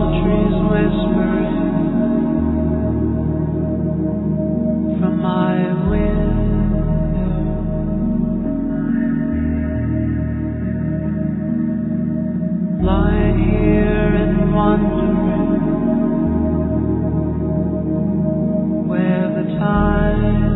trees whispering from my window, lying here and wondering where the time